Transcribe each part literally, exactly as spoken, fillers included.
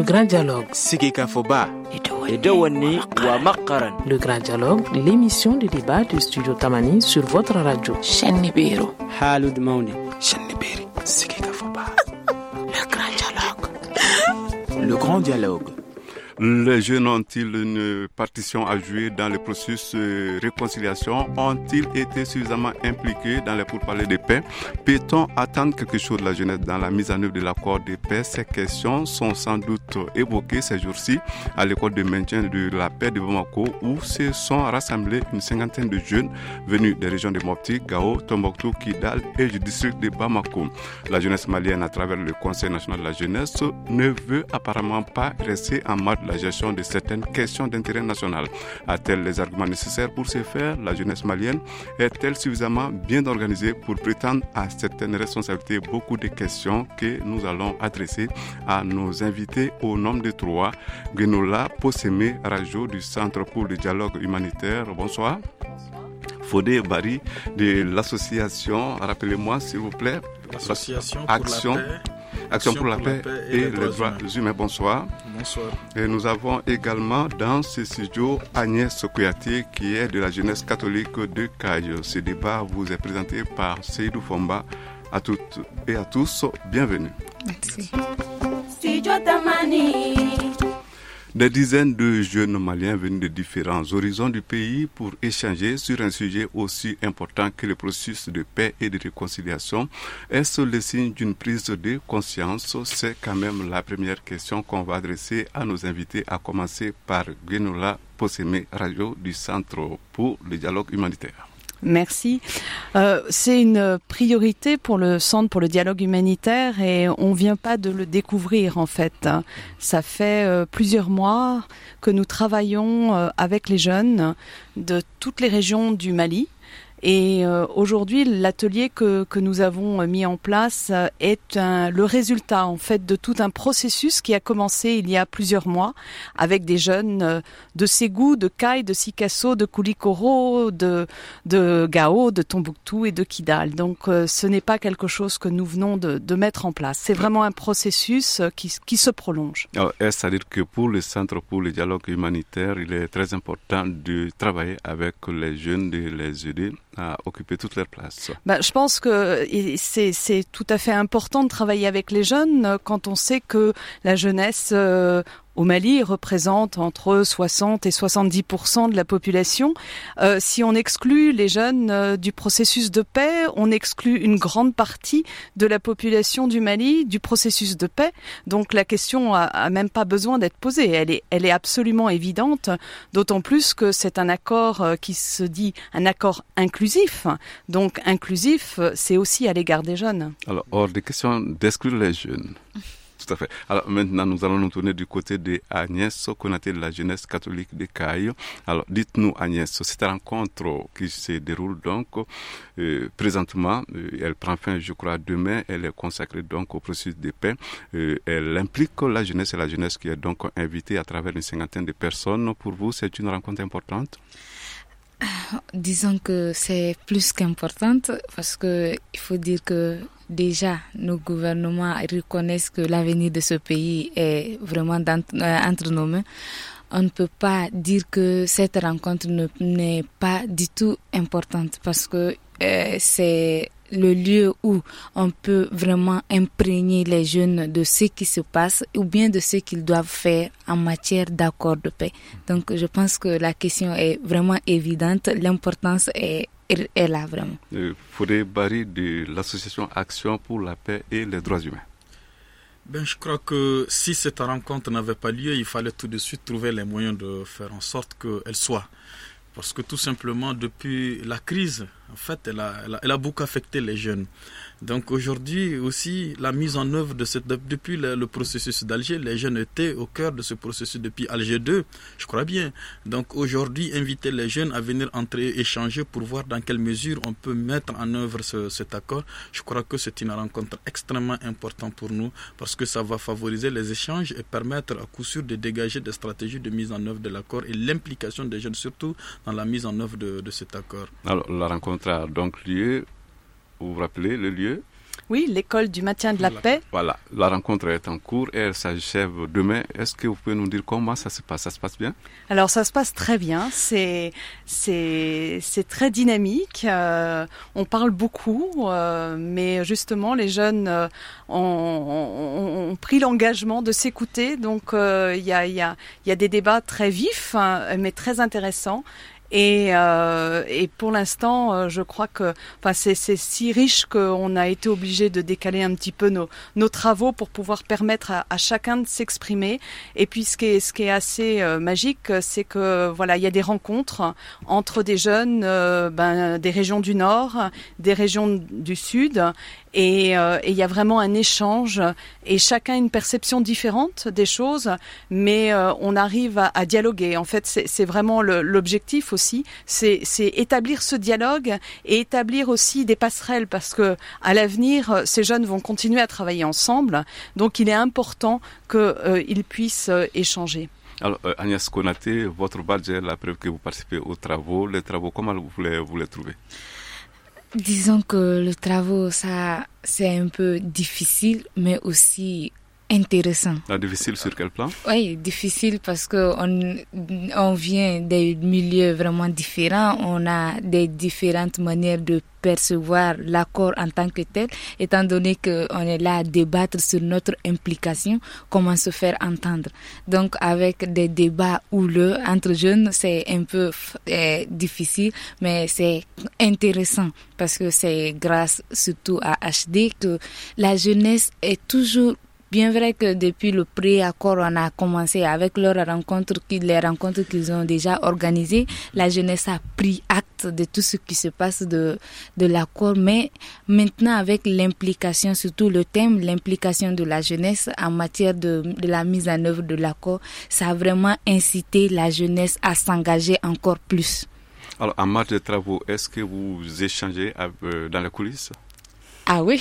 Le grand dialogue. Sigika Foba. Edawani wa Makaran. Le grand dialogue, l'émission de débat du studio Tamani sur votre radio. Chennibiru. Halud Mauni. Chennibiri. Sigika Foba. Le grand dialogue. Le grand dialogue. Les jeunes ont-ils une partition à jouer dans le processus de réconciliation? Ont-ils été suffisamment impliqués dans les pourparlers de paix? Peut-on attendre quelque chose de la jeunesse dans la mise en œuvre de l'accord de paix? Ces questions sont sans doute évoquées ces jours-ci à l'école de maintien de la paix de Bamako, où se sont rassemblés une cinquantaine de jeunes venus des régions de Mopti, Gao, Tombouctou, Kidal et du district de Bamako. La jeunesse malienne, à travers le Conseil national de la jeunesse, ne veut apparemment pas rester en marge de la gestion de certaines questions d'intérêt national. A-t-elle les arguments nécessaires pour ce faire? La jeunesse malienne est-elle suffisamment bien organisée pour prétendre à certaines responsabilités? Beaucoup de questions que nous allons adresser à nos invités au nombre de trois. Genola Posemé Rajo du Centre pour le dialogue humanitaire. Bonsoir. Fodé Bari de l'association, rappelez-moi s'il vous plaît. L'association pour Action. la paix. Action pour la paix et, et les droits humains. Bonsoir. Bonsoir. Et nous avons également dans ce studio Agnès Kouyaté qui est de la jeunesse catholique de Caille. Ce débat vous est présenté par Seydou Fomba. À toutes et à tous, bienvenue. Merci. Des dizaines de jeunes Maliens venus de différents horizons du pays pour échanger sur un sujet aussi important que le processus de paix et de réconciliation. Est-ce le signe d'une prise de conscience? C'est quand même la première question qu'on va adresser à nos invités, à commencer par Genola Posemé Radio du Centre pour le dialogue humanitaire. Merci. Euh, c'est une priorité pour le Centre pour le dialogue humanitaire et on vient pas de le découvrir en fait. Ça fait euh, plusieurs mois que nous travaillons euh, avec les jeunes de toutes les régions du Mali. Et euh, aujourd'hui, l'atelier que, que nous avons mis en place est un, le résultat en fait de tout un processus qui a commencé il y a plusieurs mois avec des jeunes euh, de Ségou, de Caille, de Sikasso, de Koulikoro, de, de Gao, de Tombouctou et de Kidal. Donc euh, ce n'est pas quelque chose que nous venons de, de mettre en place. C'est vraiment un processus qui, qui se prolonge. Alors, est-ce à dire que pour le Centre pour le dialogue humanitaire, il est très important de travailler avec les jeunes, de les aider à occuper toute leur place? Ben, je pense que c'est, c'est tout à fait important de travailler avec les jeunes quand on sait que la jeunesse euh, au Mali représente entre soixante et soixante-dix pour cent de la population. Euh, si on exclut les jeunes euh, du processus de paix, on exclut une grande partie de la population du Mali du processus de paix. Donc la question a, a même pas besoin d'être posée. Elle est, elle est absolument évidente, d'autant plus que c'est un accord euh, qui se dit un accord inclusif. Donc inclusif, c'est aussi à l'égard des jeunes. Alors, hors de question d'exclure les jeunes. Tout à fait. Alors maintenant, nous allons nous tourner du côté de Agnès Konaté de la jeunesse catholique de Caille. Alors dites-nous Agnès, cette rencontre qui se déroule donc euh, présentement, euh, elle prend fin je crois demain, elle est consacrée donc au processus de paix. Euh, elle implique la jeunesse et la jeunesse qui est donc invitée à travers une cinquantaine de personnes. Pour vous, c'est une rencontre importante? Disons que c'est plus qu'importante parce que il faut dire que déjà nos gouvernements reconnaissent que l'avenir de ce pays est vraiment dans, euh, entre nos mains. On ne peut pas dire que cette rencontre ne, n'est pas du tout importante parce que euh, c'est le lieu où on peut vraiment imprégner les jeunes de ce qui se passe ou bien de ce qu'ils doivent faire en matière d'accord de paix. Donc je pense que la question est vraiment évidente, l'importance est, est là vraiment. Euh, Fodé Bari de l'association Action pour la paix et les droits humains. Ben, je crois que si cette rencontre n'avait pas lieu, il fallait tout de suite trouver les moyens de faire en sorte qu'elle soit. Parce que tout simplement, depuis la crise, en fait, elle a, elle a, elle a beaucoup affecté les jeunes. Donc aujourd'hui aussi, la mise en œuvre de cette, depuis le, le processus d'Alger, les jeunes étaient au cœur de ce processus depuis Alger deux, je crois bien. Donc aujourd'hui, inviter les jeunes à venir entrer, échanger pour voir dans quelle mesure on peut mettre en œuvre ce, cet accord, je crois que c'est une rencontre extrêmement importante pour nous parce que ça va favoriser les échanges et permettre à coup sûr de dégager des stratégies de mise en œuvre de l'accord et l'implication des jeunes surtout dans la mise en œuvre de, de cet accord. Alors la rencontre a donc lieu, vous vous rappelez le lieu? oui, l'école du maintien de la paix. Voilà, la rencontre est en cours et elle s'achève demain. Est-ce que vous pouvez nous dire comment ça se passe? Ça se passe bien? Alors ça se passe très bien, c'est c'est c'est très dynamique. Euh, on parle beaucoup, euh, mais justement les jeunes euh, ont, ont, ont pris l'engagement de s'écouter. Donc il euh, y a il y a il y a des débats très vifs, hein, mais très intéressants. Et, euh, et pour l'instant, euh, je crois que, enfin, c'est, c'est si riche qu'on a été obligé de décaler un petit peu nos, nos travaux pour pouvoir permettre à, à chacun de s'exprimer. Et puis, ce qui est, ce qui est assez euh, magique, c'est que, voilà, il y a des rencontres entre des jeunes, euh, ben, des régions du Nord, des régions du Sud. Et euh, il y a vraiment un échange et chacun a une perception différente des choses, mais euh, on arrive à, à dialoguer. En fait, c'est, c'est vraiment le, l'objectif aussi, c'est, c'est établir ce dialogue et établir aussi des passerelles parce que à l'avenir, ces jeunes vont continuer à travailler ensemble. Donc, il est important qu'ils euh, puissent euh, échanger. Alors, euh, Agnès Konaté, votre badge est la preuve que vous participez aux travaux. Les travaux, comment vous les, vous les trouvez? Disons que le travail, ça, c'est un peu difficile, mais aussi intéressant. Ah, difficile sur quel plan? Oui, difficile parce que on, on vient des milieux vraiment différents, on a des différentes manières de percevoir l'accord en tant que tel, étant donné qu'on est là à débattre sur notre implication, comment se faire entendre. Donc, avec des débats houleux entre jeunes, c'est un peu euh, difficile, mais c'est intéressant parce que c'est grâce surtout à H D que la jeunesse est toujours. Bien vrai que depuis le pré-accord, on a commencé avec leurs rencontres, les rencontres qu'ils ont déjà organisées. La jeunesse a pris acte de tout ce qui se passe de, de l'accord. Mais maintenant, avec l'implication, surtout le thème, l'implication de la jeunesse en matière de, de la mise en œuvre de l'accord, ça a vraiment incité la jeunesse à s'engager encore plus. Alors, en matière de travaux, est-ce que vous échangez euh, dans les coulisses? Ah oui,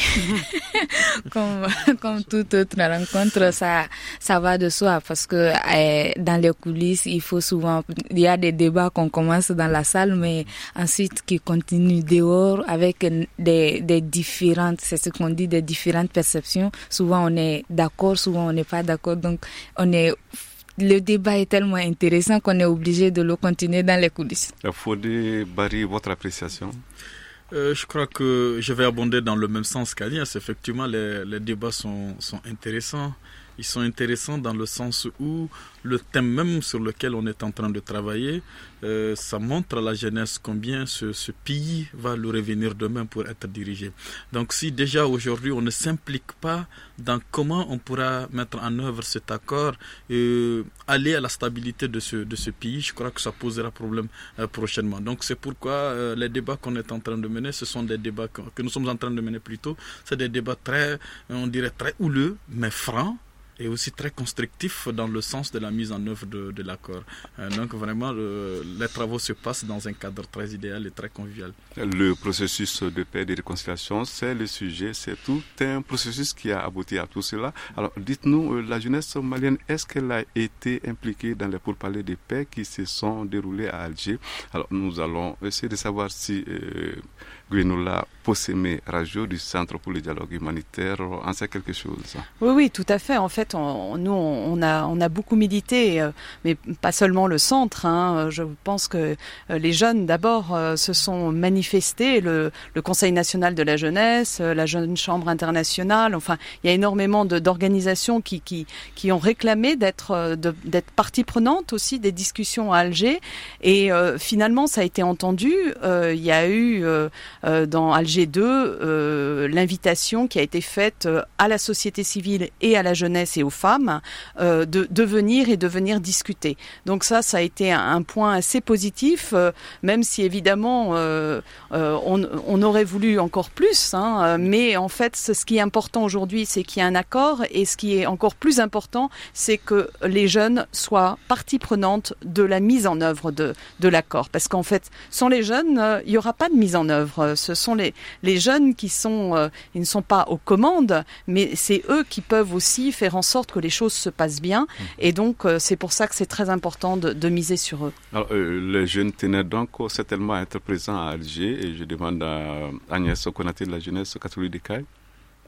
comme, comme toute autre rencontre, ça, ça va de soi parce que euh, dans les coulisses, il faut souvent, il y a des débats qu'on commence dans la salle, mais ensuite qui continuent dehors avec des, des différentes, c'est ce qu'on dit, des différentes perceptions. Souvent on est d'accord, souvent on n'est pas d'accord, donc on est... Le débat est tellement intéressant qu'on est obligé de le continuer dans les coulisses. Fodé Barry, votre appréciation? Euh, je crois que je vais abonder dans le même sens qu'Agnès. Effectivement, les, les débats sont, sont intéressants. Ils sont intéressants dans le sens où le thème même sur lequel on est en train de travailler, euh, ça montre à la jeunesse combien ce, ce pays va le revenir demain pour être dirigé. Donc si déjà aujourd'hui on ne s'implique pas dans comment on pourra mettre en œuvre cet accord et aller à la stabilité de ce, de ce pays, je crois que ça posera problème euh, prochainement. Donc c'est pourquoi euh, les débats qu'on est en train de mener, ce sont des débats que, que nous sommes en train de mener plutôt, c'est des débats très, on dirait très houleux, mais francs, et aussi très constructif dans le sens de la mise en œuvre de, de l'accord. Euh, donc vraiment, le, les travaux se passent dans un cadre très idéal et très convivial. Le processus de paix et de réconciliation, c'est le sujet, c'est tout un processus qui a abouti à tout cela. Alors dites-nous, la jeunesse malienne, est-ce qu'elle a été impliquée dans les pourparlers de paix qui se sont déroulés à Alger? Alors nous allons essayer de savoir si euh, Gwenola Possémé Rajo du Centre pour le dialogue humanitaire en sait quelque chose. Oui, oui, tout à fait. En fait, on, nous, on a, on a beaucoup milité, euh, mais pas seulement le centre. Hein. Je pense que euh, les jeunes, d'abord, euh, se sont manifestés. Le, le Conseil national de la jeunesse, euh, la Jeune Chambre internationale. Enfin, il y a énormément de, d'organisations qui, qui, qui ont réclamé d'être, euh, de, d'être partie prenante aussi des discussions à Alger. Et euh, finalement, ça a été entendu. Euh, il y a eu euh, euh, dans Alger G deux, euh, l'invitation qui a été faite euh, à la société civile et à la jeunesse et aux femmes euh, de, de venir et de venir discuter. Donc ça, ça a été un, un point assez positif, euh, même si évidemment euh, euh, on, on aurait voulu encore plus, hein, mais en fait, ce qui est important aujourd'hui, c'est qu'il y a un accord, et ce qui est encore plus important, c'est que les jeunes soient partie prenante de la mise en œuvre de, de l'accord. Parce qu'en fait, sans les jeunes, euh, il n'y aura pas de mise en œuvre. Ce sont les Les jeunes qui sont, euh, ils ne sont pas aux commandes, mais c'est eux qui peuvent aussi faire en sorte que les choses se passent bien. Et donc, euh, c'est pour ça que c'est très important de, de miser sur eux. Alors, euh, les jeunes tenaient donc certainement à être présents à Alger. Et je demande à Agnès Konaté de la jeunesse catholique de Caille.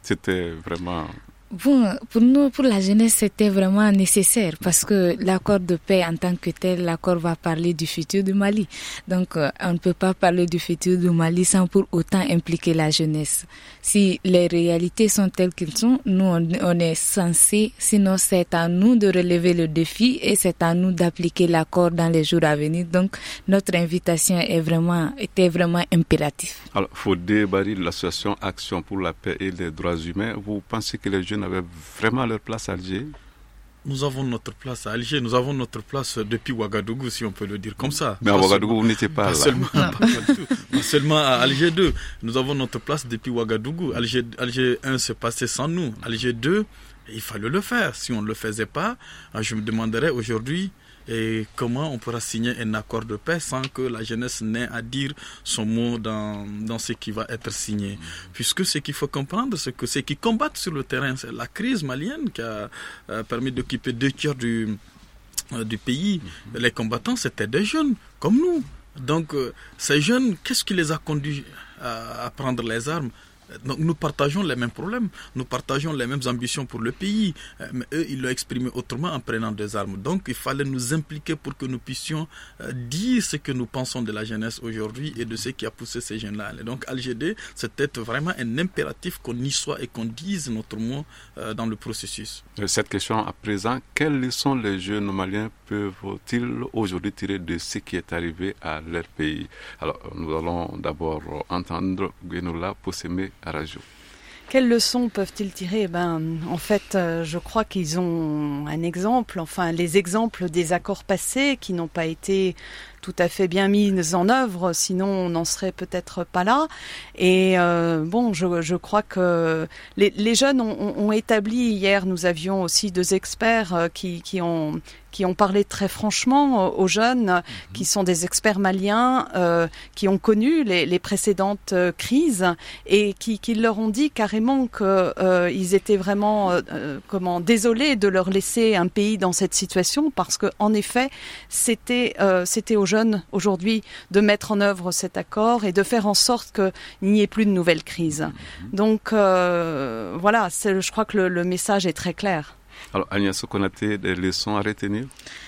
C'était vraiment... Bon, pour nous, pour la jeunesse, c'était vraiment nécessaire parce que l'accord de paix en tant que tel, l'accord va parler du futur du Mali. Donc, euh, on ne peut pas parler du futur du Mali sans pour autant impliquer la jeunesse. Si les réalités sont telles qu'elles sont, nous, on, on est censé, sinon c'est à nous de relever le défi et c'est à nous d'appliquer l'accord dans les jours à venir. Donc, notre invitation est vraiment, était vraiment impérative. Alors, Fodé Bari de l'association Action pour la paix et les droits humains, vous pensez que les jeunes avaient vraiment leur place à Alger? Nous avons notre place à Alger, nous avons notre place depuis Ouagadougou, si on peut le dire comme ça. Mais à Ouagadougou, vous n'étiez pas, pas là. Seulement, pas, pas, pas seulement à Alger deux. Nous avons notre place depuis Ouagadougou. Alger, Alger un s'est passé sans nous. Alger deux, il fallait le faire. Si on ne le faisait pas, je me demanderais aujourd'hui et comment on pourra signer un accord de paix sans que la jeunesse n'ait à dire son mot dans, dans ce qui va être signé. Puisque ce qu'il faut comprendre, c'est que ceux qui combattent sur le terrain, c'est la crise malienne qui a euh, permis d'occuper deux tiers du, euh, du pays. Les combattants, c'était des jeunes, comme nous. Donc, euh, ces jeunes, qu'est-ce qui les a conduits à, à prendre les armes ? Donc nous partageons les mêmes problèmes, nous partageons les mêmes ambitions pour le pays, mais eux, ils l'ont exprimé autrement en prenant des armes. Donc il fallait nous impliquer pour que nous puissions dire ce que nous pensons de la jeunesse aujourd'hui et de ce qui a poussé ces jeunes-là. Et donc Alger deux, c'était vraiment un impératif qu'on y soit et qu'on dise notre mot dans le processus. Cette question à présent, quelles leçons les jeunes maliens peuvent-ils aujourd'hui tirer de ce qui est arrivé à leur pays? Alors nous allons d'abord entendre Gwenola Possemé Arajo. Quelles leçons peuvent-ils tirer? Ben, en fait, euh, je crois qu'ils ont un exemple, enfin les exemples des accords passés qui n'ont pas été tout à fait bien mis en œuvre, sinon on n'en serait peut-être pas là. Et euh, bon, je, je crois que les, les jeunes ont, ont établi, hier nous avions aussi deux experts euh, qui, qui ont qui ont parlé très franchement aux jeunes, mmh. qui sont des experts maliens, euh, qui ont connu les, les précédentes euh, crises et qui, qui leur ont dit carrément qu'ils euh, étaient vraiment euh, comment désolés de leur laisser un pays dans cette situation parce que en effet, c'était euh, c'était aux jeunes aujourd'hui de mettre en œuvre cet accord et de faire en sorte qu'il n'y ait plus de nouvelles crises. Mmh. Donc euh, voilà, c'est, je crois que le, le message est très clair. Alors, Agnès Konaté, des leçons à retenir?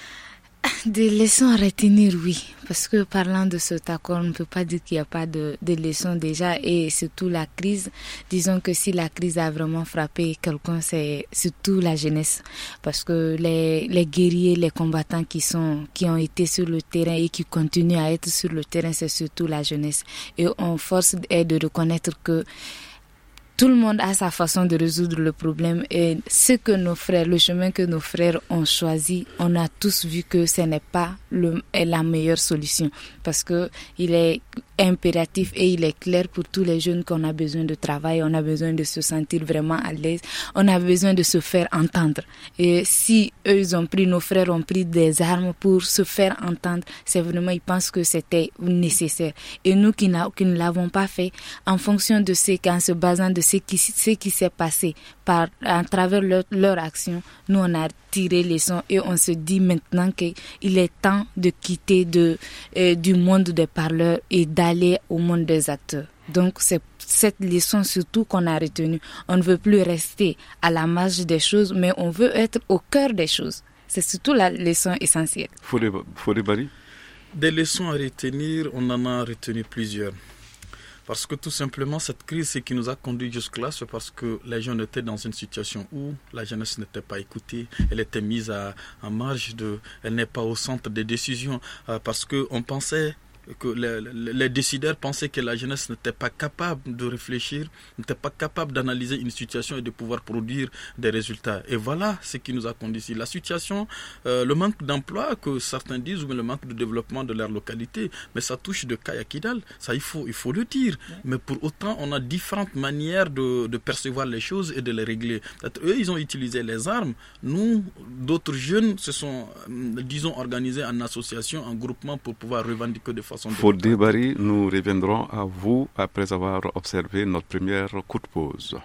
Des leçons à retenir, oui. Parce que parlant de cet accord, on ne peut pas dire qu'il n'y a pas de, de leçons déjà. Et surtout la crise, disons que si la crise a vraiment frappé quelqu'un, c'est surtout la jeunesse. Parce que les, les guerriers, les combattants qui, sont, qui ont été sur le terrain et qui continuent à être sur le terrain, c'est surtout la jeunesse. Et on force est de reconnaître que tout le monde a sa façon de résoudre le problème et ce que nos frères, le chemin que nos frères ont choisi, on a tous vu que ce n'est pas le, la meilleure solution parce que il est impératif et il est clair pour tous les jeunes qu'on a besoin de travail, on a besoin de se sentir vraiment à l'aise, on a besoin de se faire entendre. Et si eux ils ont pris, nos frères ont pris des armes pour se faire entendre, c'est vraiment, ils pensent que c'était nécessaire. Et nous qui, qui ne l'avons pas fait, en fonction de ce qu'en se basant de ce qui, ce qui s'est passé par, à travers leur, leur action, nous on a tiré les leçons et on se dit maintenant qu'il est temps de quitter de, euh, du monde des parleurs et d'aller au monde des acteurs. Donc c'est cette leçon surtout qu'on a retenue. On ne veut plus rester à la marge des choses, mais on veut être au cœur des choses. C'est surtout la leçon essentielle. Fodé Bari? Des leçons à retenir, on en a retenu plusieurs. Parce que tout simplement, cette crise, ce qui nous a conduit jusque-là, c'est parce que les gens étaient dans une situation où la jeunesse n'était pas écoutée, elle était mise à, à marge, de, elle n'est pas au centre des décisions, euh, parce qu'on pensait que les, les décideurs pensaient que la jeunesse n'était pas capable de réfléchir, n'était pas capable d'analyser une situation et de pouvoir produire des résultats. Et voilà ce qui nous a conduit ici. La situation, euh, le manque d'emploi que certains disent, ou le manque de développement de leur localité, mais ça touche de Kaya Kidal, ça il faut, il faut le dire. Mais pour autant, on a différentes manières de, de percevoir les choses et de les régler. Peut-être eux, ils ont utilisé les armes. Nous, d'autres jeunes se sont, disons, organisés en association, en groupement pour pouvoir revendiquer de façon Fodé Bari, nous reviendrons à vous après avoir observé notre première coup de pause.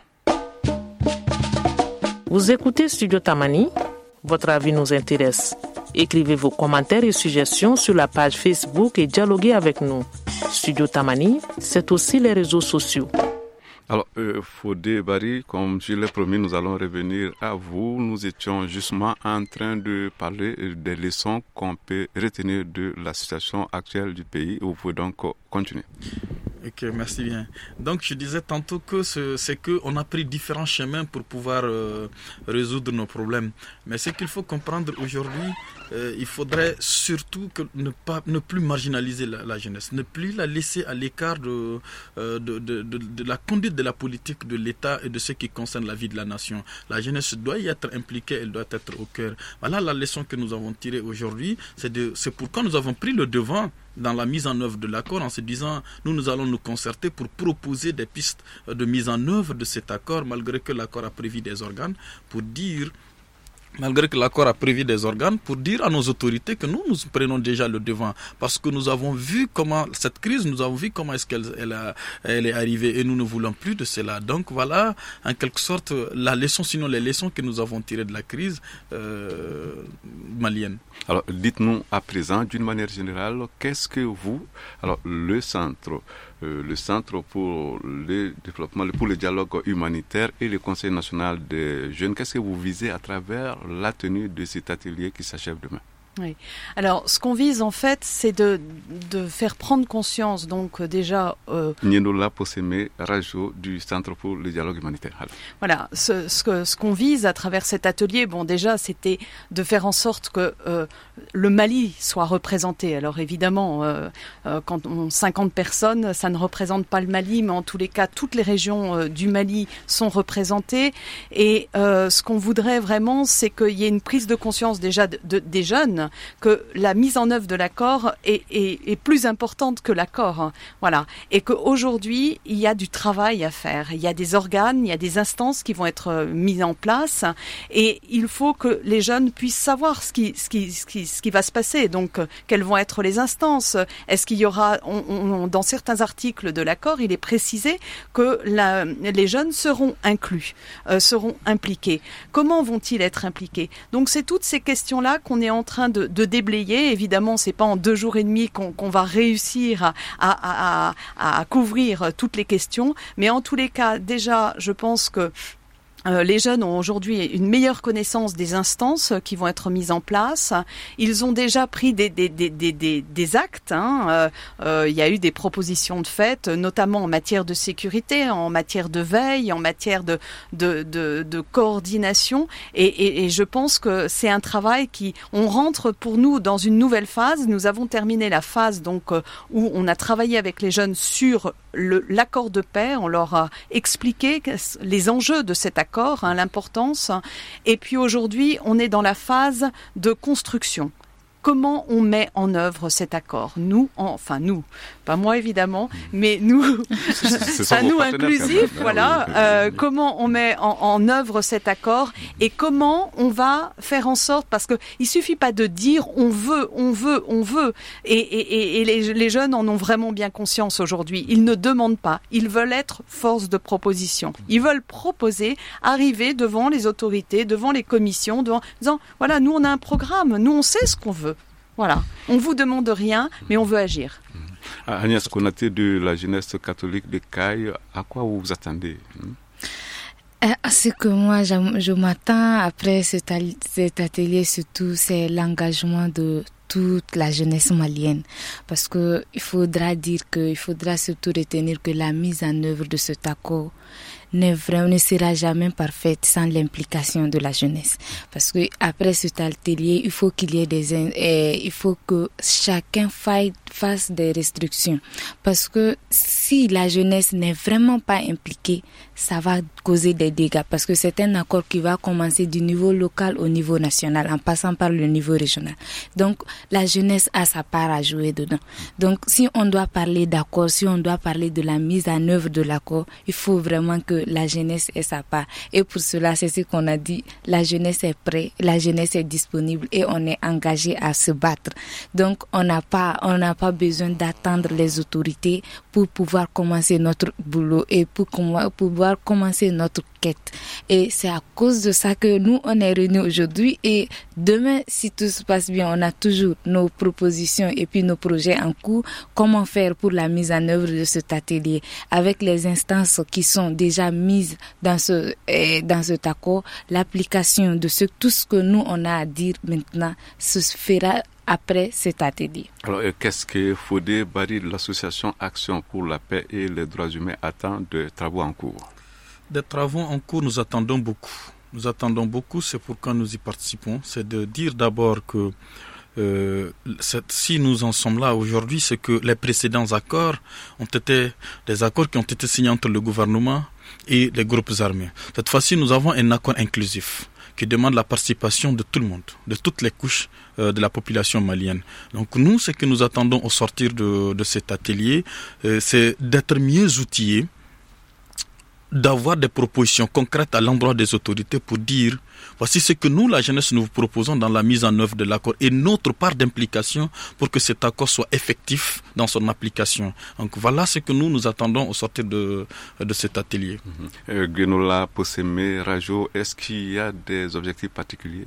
Vous écoutez Studio Tamani, votre avis nous intéresse. Écrivez vos commentaires et suggestions sur la page Facebook et dialoguez avec nous. Studio Tamani, c'est aussi les réseaux sociaux. Alors, euh, Fodé Barry, comme je l'ai promis, nous allons revenir à vous. Nous étions justement en train de parler des leçons qu'on peut retenir de la situation actuelle du pays. Vous pouvez donc continuer. Ok, merci bien. Donc, je disais tantôt que ce, c'est qu'on a pris différents chemins pour pouvoir euh, résoudre nos problèmes. Mais ce qu'il faut comprendre aujourd'hui, euh, il faudrait surtout que ne, pas, ne plus marginaliser la, la jeunesse, ne plus la laisser à l'écart de, euh, de, de, de, de la conduite de la politique de l'État et de ce qui concerne la vie de la nation. La jeunesse doit y être impliquée, elle doit être au cœur. Voilà la leçon que nous avons tirée aujourd'hui. C'est, de, c'est pourquoi nous avons pris le devant dans la mise en œuvre de l'accord en se disant nous, nous allons nous concerter pour proposer des pistes de mise en œuvre de cet accord malgré que l'accord a prévu des organes pour dire Malgré que l'accord a prévu des organes pour dire à nos autorités que nous, nous prenons déjà le devant. Parce que nous avons vu comment, cette crise, nous avons vu comment est-ce qu'elle elle a, elle est arrivée et nous ne voulons plus de cela. Donc voilà, en quelque sorte, la leçon, sinon les leçons que nous avons tirées de la crise euh, malienne. Alors, dites-nous à présent, d'une manière générale, qu'est-ce que vous, alors le centre, euh, le centre pour le développement, pour le dialogue humanitaire et le Conseil national des jeunes, qu'est-ce que vous visez à travers la tenue de cet atelier qui s'achève demain? Oui. Alors, ce qu'on vise en fait, c'est de, de faire prendre conscience, donc déjà... Euh, Nienola Poseme Rajo du Centre pour le dialogue humanitaire. Alors. Voilà, ce, ce, que, ce qu'on vise à travers cet atelier, bon déjà, c'était de faire en sorte que euh, le Mali soit représenté. Alors évidemment, euh, euh, quand on cinquante personnes, ça ne représente pas le Mali, mais en tous les cas, toutes les régions euh, du Mali sont représentées. Et euh, ce qu'on voudrait vraiment, c'est qu'il y ait une prise de conscience déjà de, de, des jeunes, que la mise en œuvre de l'accord est, est, est plus importante que l'accord. Voilà. Et qu'aujourd'hui, il y a du travail à faire. Il y a des organes, il y a des instances qui vont être mises en place et il faut que les jeunes puissent savoir ce qui, ce qui, ce qui, ce qui va se passer. Donc, quelles vont être les instances? Est-ce qu'il y aura, on, on, dans certains articles de l'accord, il est précisé que la, les jeunes seront inclus, euh, seront impliqués. Comment vont-ils être impliqués? Donc, c'est toutes ces questions-là qu'on est en train De, de déblayer. Évidemment, c'est pas en deux jours et demi qu'on, qu'on va réussir à, à, à, à couvrir toutes les questions, mais en tous les cas, déjà, je pense que Euh, les jeunes ont aujourd'hui une meilleure connaissance des instances qui vont être mises en place. Ils ont déjà pris des, des, des, des, des, des actes. Hein. Euh, euh, il y a eu des propositions de fait, notamment en matière de sécurité, en matière de veille, en matière de, de, de, de coordination. Et, et, et je pense que c'est un travail qui, on rentre pour nous dans une nouvelle phase. Nous avons terminé la phase donc euh, où on a travaillé avec les jeunes sur le, l'accord de paix. On leur a expliqué les enjeux de cet accord. Hein, l'importance. Et puis aujourd'hui, on est dans la phase de construction. Comment on met en œuvre cet accord? Nous, enfin nous, pas moi évidemment, mais nous, à nous inclusifs, voilà. Euh, comment on met en, en œuvre cet accord et comment on va faire en sorte, parce que il suffit pas de dire on veut, on veut, on veut, et, et, et les, les jeunes en ont vraiment bien conscience aujourd'hui. Ils ne demandent pas, ils veulent être force de proposition. Ils veulent proposer, arriver devant les autorités, devant les commissions, devant, disant voilà, nous on a un programme, nous on sait ce qu'on veut. Voilà, on ne vous demande rien, mais on veut agir. Agnès Konaté de la jeunesse catholique de Caille, à quoi vous vous attendez? À ce que moi, je, je m'attends après cet, cet atelier, surtout, c'est l'engagement de toute la jeunesse malienne. Parce que il faudra dire que, il faudra surtout retenir que la mise en œuvre de cet accord ne, vraiment, ne sera jamais parfaite sans l'implication de la jeunesse. Parce que après cet atelier, il faut qu'il y ait des, euh, il faut que chacun faille, fasse des restrictions. Parce que si la jeunesse n'est vraiment pas impliquée, ça va causer des dégâts. Parce que c'est un accord qui va commencer du niveau local au niveau national, en passant par le niveau régional. Donc, la jeunesse a sa part à jouer dedans. Donc, si on doit parler d'accord, si on doit parler de la mise en œuvre de l'accord, il faut vraiment que la jeunesse ait sa part. Et pour cela, c'est ce qu'on a dit, la jeunesse est prête, la jeunesse est disponible et on est engagé à se battre. Donc, on n'a pas, on n'a pas besoin d'attendre les autorités pour pouvoir commencer notre boulot et pour pouvoir pouvoir commencer notre quête. Et c'est à cause de ça que nous, on est réunis aujourd'hui. Et demain, si tout se passe bien, on a toujours nos propositions et puis nos projets en cours. Comment faire pour la mise en œuvre de cet atelier avec les instances qui sont déjà mises dans ce, eh, dans cet accord. L'application de ce, tout ce que nous, on a à dire maintenant se fera après cet atelier. Alors, qu'est-ce que Fodé Barry de l'association Action pour la paix et les droits humains attend de travaux en cours? Des travaux en cours, nous attendons beaucoup. Nous attendons beaucoup, c'est pourquoi nous y participons. C'est de dire d'abord que euh, cette, si nous en sommes là aujourd'hui, c'est que les précédents accords ont été des accords qui ont été signés entre le gouvernement et les groupes armés. Cette fois-ci, nous avons un accord inclusif qui demande la participation de tout le monde, de toutes les couches euh, de la population malienne. Donc nous, ce que nous attendons au sortir de, de cet atelier, euh, c'est d'être mieux outillés, d'avoir des propositions concrètes à l'endroit des autorités pour dire voici ce que nous, la jeunesse, nous vous proposons dans la mise en œuvre de l'accord et notre part d'implication pour que cet accord soit effectif dans son application. Donc voilà ce que nous, nous attendons au sortir de, de cet atelier. Mm-hmm. Guenola Possemé, Rajo, est-ce qu'il y a des objectifs particuliers?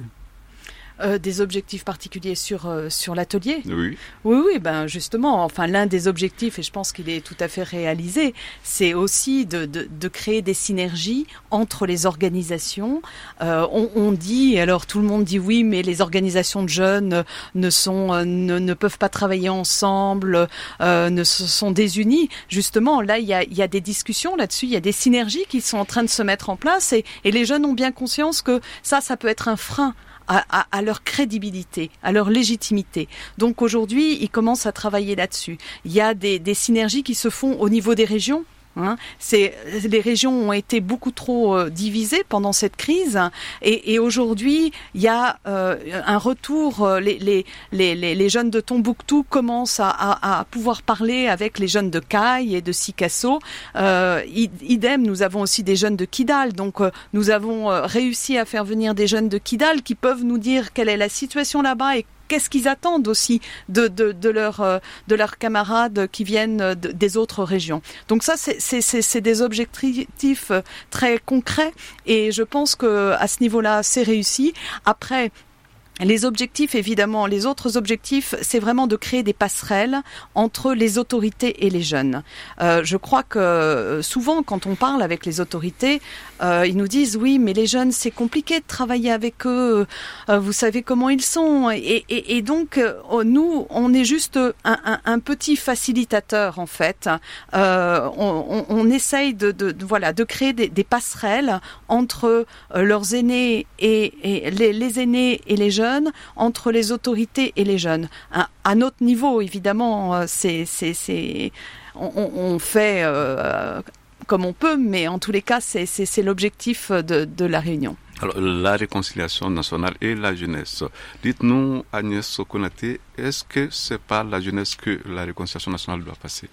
Euh, des objectifs particuliers sur euh, sur l'atelier. Oui. Oui, oui, ben justement, enfin l'un des objectifs, et je pense qu'il est tout à fait réalisé, c'est aussi de de, de créer des synergies entre les organisations. Euh, on, on dit, alors tout le monde dit oui, mais les organisations de jeunes ne sont ne, ne peuvent pas travailler ensemble, euh, ne se sont désunies. Justement, là il y a il y a des discussions là-dessus, il y a des synergies qui sont en train de se mettre en place, et et les jeunes ont bien conscience que ça, ça peut être un frein À, à, à leur crédibilité, à leur légitimité. Donc aujourd'hui, ils commencent à travailler là-dessus. Il y a des, des synergies qui se font au niveau des régions. Hein, c'est, les régions ont été beaucoup trop euh, divisées pendant cette crise, et, et aujourd'hui il y a euh, un retour. Euh, les, les, les, les jeunes de Tombouctou commencent à, à, à pouvoir parler avec les jeunes de Caille et de Sikasso. Euh, idem, nous avons aussi des jeunes de Kidal. Donc euh, nous avons euh, réussi à faire venir des jeunes de Kidal qui peuvent nous dire quelle est la situation là-bas et qu'est-ce qu'ils attendent aussi de, de, de, leur, de leurs camarades qui viennent de, des autres régions. Donc ça, c'est, c'est, c'est, c'est des objectifs très concrets, et je pense qu'à ce niveau-là, c'est réussi. Après, les objectifs, évidemment, les autres objectifs, c'est vraiment de créer des passerelles entre les autorités et les jeunes. Euh, je crois que souvent, quand on parle avec les autorités, euh, ils nous disent oui, mais les jeunes, c'est compliqué de travailler avec eux. Euh, vous savez comment ils sont. Et, et, et donc, euh, nous, on est juste un, un, un petit facilitateur, en fait. Euh, on, on, on essaye de, de, de voilà de créer des, des passerelles entre euh, leurs aînés et, et les, les aînés et les jeunes, entre les autorités et les jeunes. À, à notre niveau, évidemment, c'est, c'est, c'est, on, on fait euh, comme on peut, mais en tous les cas, c'est, c'est, c'est l'objectif de, de la réunion. Alors, la réconciliation nationale et la jeunesse. Dites-nous, Agnès Konaté, est-ce que c'est par la jeunesse que la réconciliation nationale doit passer?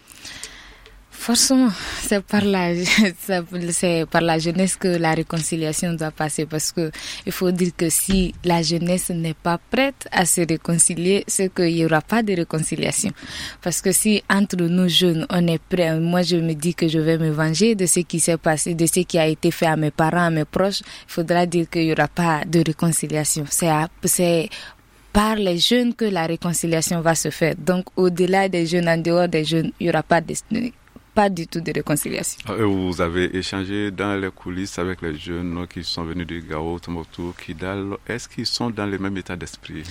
Forcément, c'est par la, c'est par la jeunesse que la réconciliation doit passer, parce que il faut dire que si la jeunesse n'est pas prête à se réconcilier, c'est qu'il n'y aura pas de réconciliation. Parce que si entre nous jeunes, on est prêt, moi je me dis que je vais me venger de ce qui s'est passé, de ce qui a été fait à mes parents, à mes proches, il faudra dire qu'il n'y aura pas de réconciliation. C'est, à, c'est par les jeunes que la réconciliation va se faire. Donc au-delà des jeunes, en dehors des jeunes, il n'y aura pas de Pas du tout de réconciliation. Vous avez échangé dans les coulisses avec les jeunes qui sont venus de Gao, Tombouctou, Kidal. Est-ce qu'ils sont dans le même état d'esprit?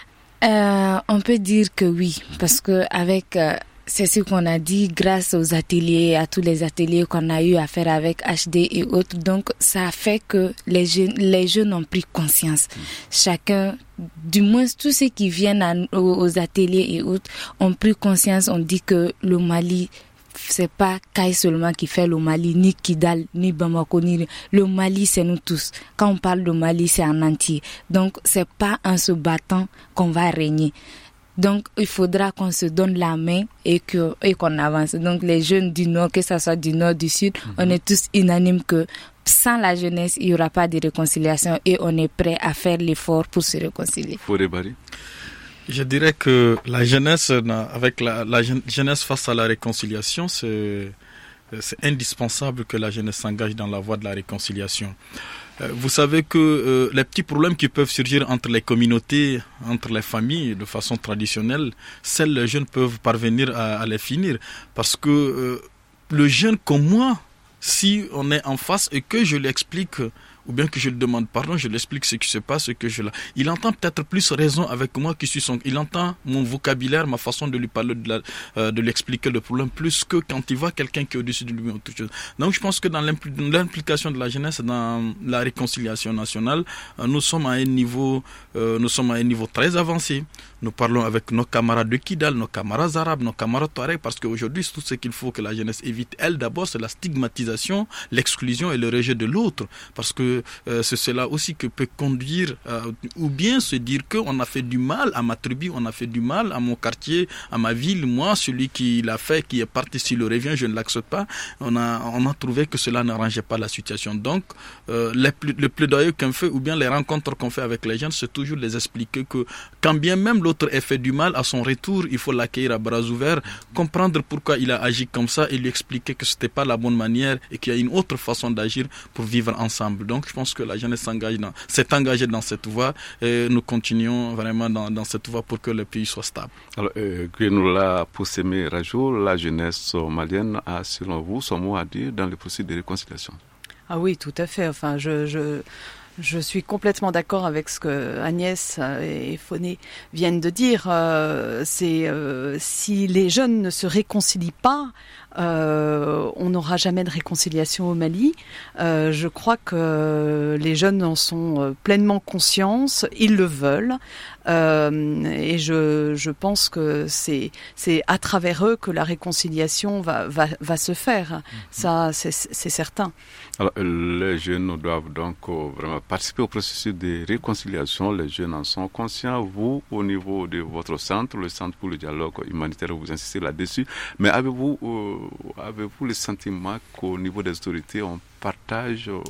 euh, On peut dire que oui, parce que avec euh, c'est ce qu'on a dit, grâce aux ateliers, à tous les ateliers qu'on a eu à faire avec H D et autres. Donc ça a fait que les jeunes, les jeunes ont pris conscience. Mmh. Chacun, du moins tous ceux qui viennent à, aux, aux ateliers et autres, ont pris conscience. On dit que le Mali, c'est pas Caille seulement qui fait le Mali, ni Kidal, ni Bamako, ni le Mali, c'est nous tous. Quand on parle de Mali, c'est en entier. Donc c'est pas en se battant qu'on va régner. Donc il faudra qu'on se donne la main et que et qu'on avance. Donc les jeunes du Nord, que ça soit du Nord, du Sud, mm-hmm. on est tous unanimes que sans la jeunesse, il y aura pas de réconciliation, et on est prêt à faire l'effort pour se réconcilier. Fodé Barry. Je dirais que la jeunesse, avec la, la jeunesse face à la réconciliation, c'est, c'est indispensable que la jeunesse s'engage dans la voie de la réconciliation. Vous savez que euh, les petits problèmes qui peuvent surgir entre les communautés, entre les familles, de façon traditionnelle, seuls les jeunes peuvent parvenir à, à les finir. Parce que euh, le jeune comme moi, si on est en face et que je lui explique, ou bien que je lui demande pardon, je lui explique ce qui se passe, ce que je... Il entend peut-être plus raison avec moi qui suis son... Il entend mon vocabulaire, ma façon de lui parler, de, la, euh, de lui expliquer le problème, plus que quand il voit quelqu'un qui est au-dessus de lui ou autre chose. Donc je pense que dans l'impl- l'implication de la jeunesse dans la réconciliation nationale, euh, nous sommes à un niveau, euh, nous sommes à un niveau très avancé. Nous parlons avec nos camarades de Kidal, nos camarades arabes, nos camarades touaregs, parce qu'aujourd'hui, tout ce qu'il faut que la jeunesse évite, elle d'abord, c'est la stigmatisation, l'exclusion et le rejet de l'autre. Parce que euh, c'est cela aussi que peut conduire, euh, ou bien se dire qu'on a fait du mal à ma tribu, on a fait du mal à mon quartier, à ma ville. Moi, celui qui l'a fait, qui est parti, s'il le revient, je ne l'accepte pas. On a, on a trouvé que cela n'arrangeait pas la situation. Donc, euh, les, le plaidoyer qu'on fait, ou bien les rencontres qu'on fait avec les jeunes, c'est toujours les expliquer que quand bien même l'autre ait fait du mal, à son retour, il faut l'accueillir à bras ouverts, comprendre pourquoi il a agi comme ça et lui expliquer que ce n'était pas la bonne manière et qu'il y a une autre façon d'agir pour vivre ensemble. Donc je pense que la jeunesse s'engage dans, s'est engagée dans cette voie et nous continuons vraiment dans, dans cette voie pour que le pays soit stable. Alors, euh, Gwenola Pousseme Rajo, la jeunesse malienne a, selon vous, son mot à dire dans le processus de réconciliation? Ah oui, tout à fait. Enfin, je... je... Je suis complètement d'accord avec ce que Agnès et Foné viennent de dire. Euh, c'est euh, si les jeunes ne se réconcilient pas, euh, on n'aura jamais de réconciliation au Mali. Euh, je crois que les jeunes en sont pleinement conscients, ils le veulent, euh, et je, je pense que c'est, c'est à travers eux que la réconciliation va, va, va se faire. Mmh. Ça, c'est, c'est certain. Alors, les jeunes doivent donc euh, vraiment participer au processus de réconciliation. Les jeunes en sont conscients. Vous, au niveau de votre centre, le Centre pour le dialogue humanitaire, vous insistez là-dessus. Mais avez-vous, euh, avez-vous le sentiment qu'au niveau des autorités, on partage euh,